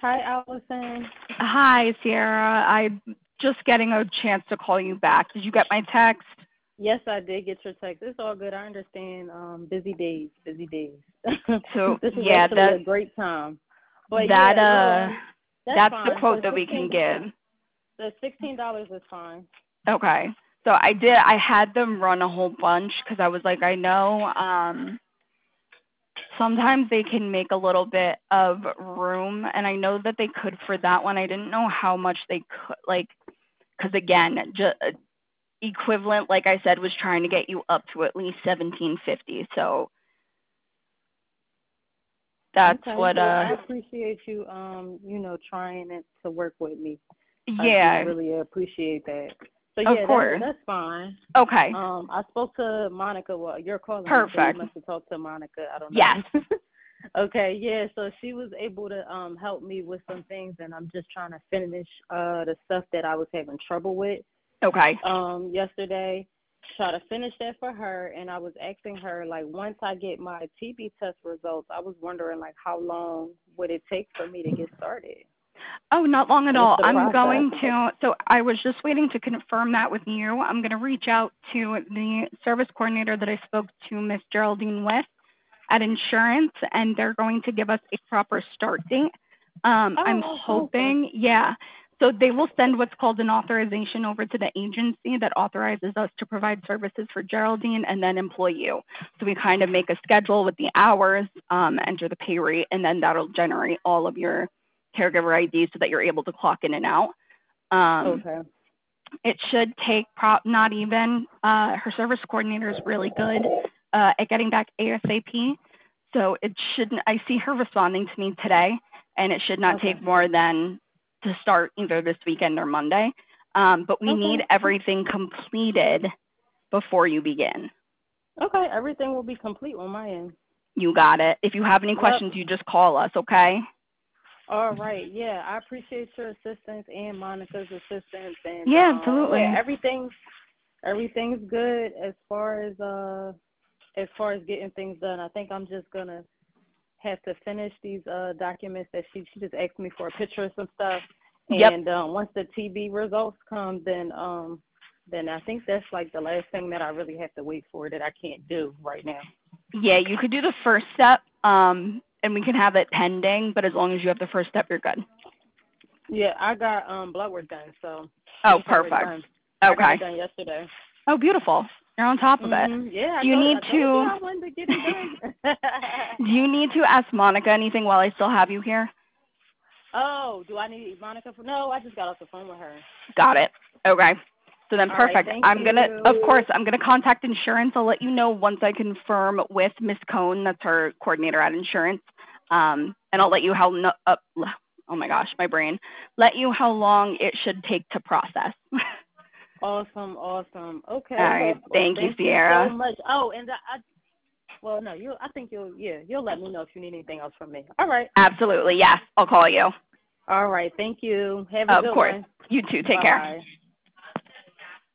Hi, Allison. Hi, Sierra. I'm just getting a chance to call you back. Did you get my text? Yes, I did get your text. It's all good. I understand. Busy days, busy days. So This is yeah, actually a great time. But that yeah, that's that's the fine. quote that we can give. The $16 is fine. Okay. So I had them run a whole bunch because I was like, I know sometimes they can make a little bit of room, and I know that they could for that one. I didn't know how much they could, like, because again, equivalent, like I said, was trying to get you up to at least 1750. So that's Okay. what Well, I appreciate you trying it to work with me. I do yeah, really appreciate that. So of yeah, course. that's fine. Okay. I spoke to Monica. Well, you're calling me, so you Perfect. must have talked to Monica. I don't Yes. know. Okay, yeah. So she was able to help me with some things, and I'm just trying to finish the stuff that I was having trouble with Okay. yesterday. Try to finish that for her, and I was asking her like once I get my TB test results, I was wondering like how long would it take for me to get started Oh, not long at with all. the I'm process. going to, so I was just waiting to confirm that with you. I'm going to reach out to the service coordinator that I spoke to, Miss Geraldine with at insurance, and they're going to give us a proper start date. I'm Oh, that's awesome. hoping, yeah. So they will send what's called an authorization over to the agency that authorizes us to provide services for Geraldine and then employ you. So we kind of make a schedule with the hours, enter the pay rate, and then that'll generate all of your caregiver IDs so that you're able to clock in and out. Okay. It should take not even, her service coordinator is really good at getting back ASAP. So it shouldn't, I see her responding to me today, and it should not Okay. take more than to start either this weekend or Monday. But we Okay. need everything completed before you begin. Okay. Everything will be complete on my end. You got it. If you have any Yep. questions, you just call us, okay? All right. Yeah, I appreciate your assistance and Monica's assistance, and Yeah, yeah, absolutely. everything's good as far as getting things done. I think I'm just gonna have to finish these documents that she just asked me for a picture of some stuff, Yep. and once the TB results come, then I think that's like the last thing that I really have to wait for that I can't do right now. Yeah, you could do the first step, and we can have it pending, but as long as you have the first step, you're good. Yeah, I got blood work done, so Oh, it's already perfect. done. I got Okay. it done yesterday. Oh, beautiful. You're on top of it. Yeah, Do you need I told you to I wanted to get it done. do you need to ask Monica anything while I still have you here? Oh, do I need Monica for? No, I just got off the phone with her. Got it. Okay. So then All right, perfect. thank Of you. course, I'm gonna contact insurance. I'll let you know once I confirm with Miss Cohn, that's her coordinator at insurance. And I'll let you oh my gosh, my brain. Let you how long it should take to process. Awesome, awesome. All Okay. right. Well, Thank you, thank you so Sierra. much. Oh, and well, no, I think you'll let me know if you need anything else from me. All right. Absolutely. Yes. I'll call you. All right. Thank you. Have a Of good course. one. You too. Take care. Bye.